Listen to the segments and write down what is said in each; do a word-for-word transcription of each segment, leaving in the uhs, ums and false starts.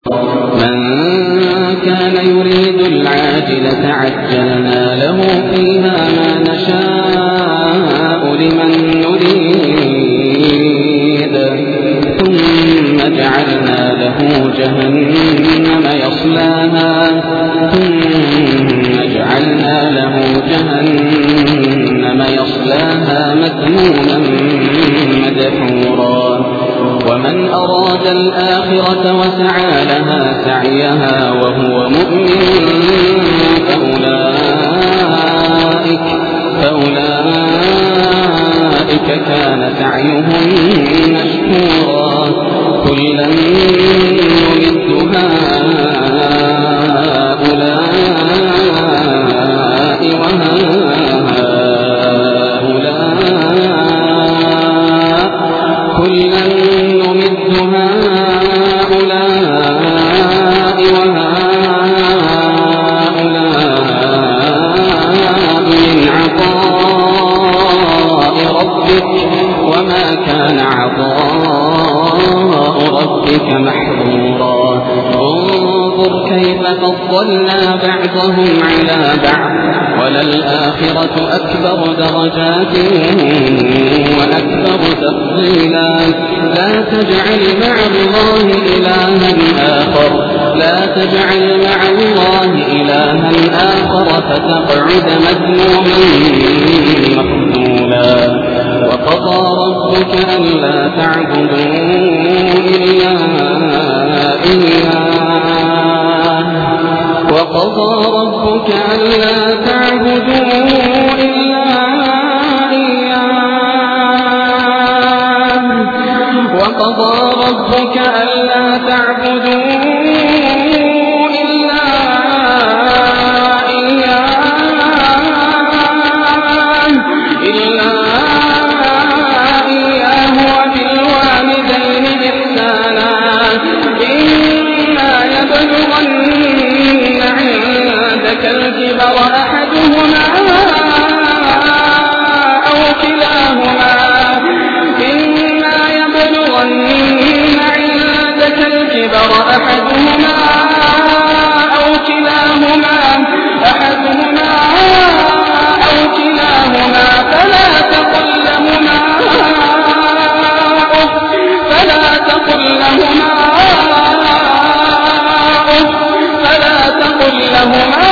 من كان يريد العاجلة عجلنا له فيها ما نشاء لمن نريد ثم جعلنا له جهنم يصلاها ثم جعلنا له جهنم يصلاها مذموما مدحورا ومن أراد الآخرة وسعى لها سعيها وهو مؤمن فأولئك, فأولئك كان سعيهم مشكورا كلا نمد هؤلاء وهؤلاء كلا نمد هؤلاء وهؤلاء من عطاء ربك وما كان عطاء ربك محظورا انظر كيف فضلنا بعضهم على بعض وللآخرة أكبر درجات وأكبر تفضيلا لا تجعل مع الله إلها آخر لا تجعل مع الله إلها آخر فتقعد مذموما مخذولا وقضى ربك ألا تعبدوا إلا إياه وقضى ربك ألا تعبدوا إلا إياه وقضى ربك ألا تعبدوا إلا إياه إلا إياه وبالوالدين إحسانا إما يبلغن عندك الكبر أحدهما أو كلاهما إما يبلغن عندك الكبر أحدهما أو كلاهما أحدهما أو كلاهما فلا تقل لهما أف فلا تقل لهما أف فلا تقل لهما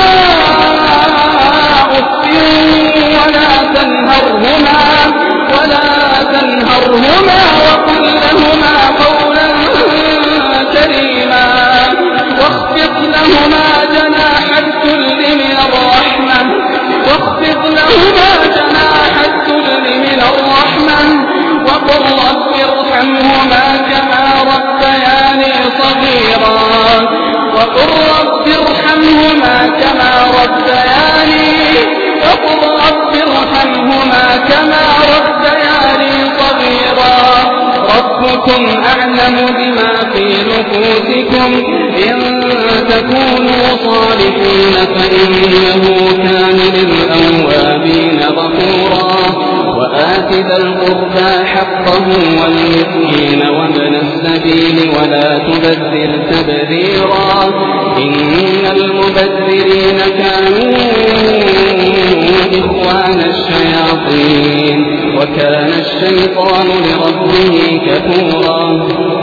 أف ولا تنهرهما ولا تنهرهما وقل لهما قولا كريما واخفض لهما جناح الذل من الرحمة واخفض لهما جناح الذل من الرحمة وقل رب ارحمهما كما ربياني صغيرا وقل رب ارحمهما كما ربياني وقل رب ارحمهما كما ربياني صغيرا ربكم أعلم بما في نفوسكم إن تكونوا صالحين فإنه كان للأوابين غفورا وآت ذا القربى حقه والمسكين وابن السبيل ولا تبذر تبذيرا إن المبذرين كانوا إخوان الشياطين وكان الشيطان لربه كفورا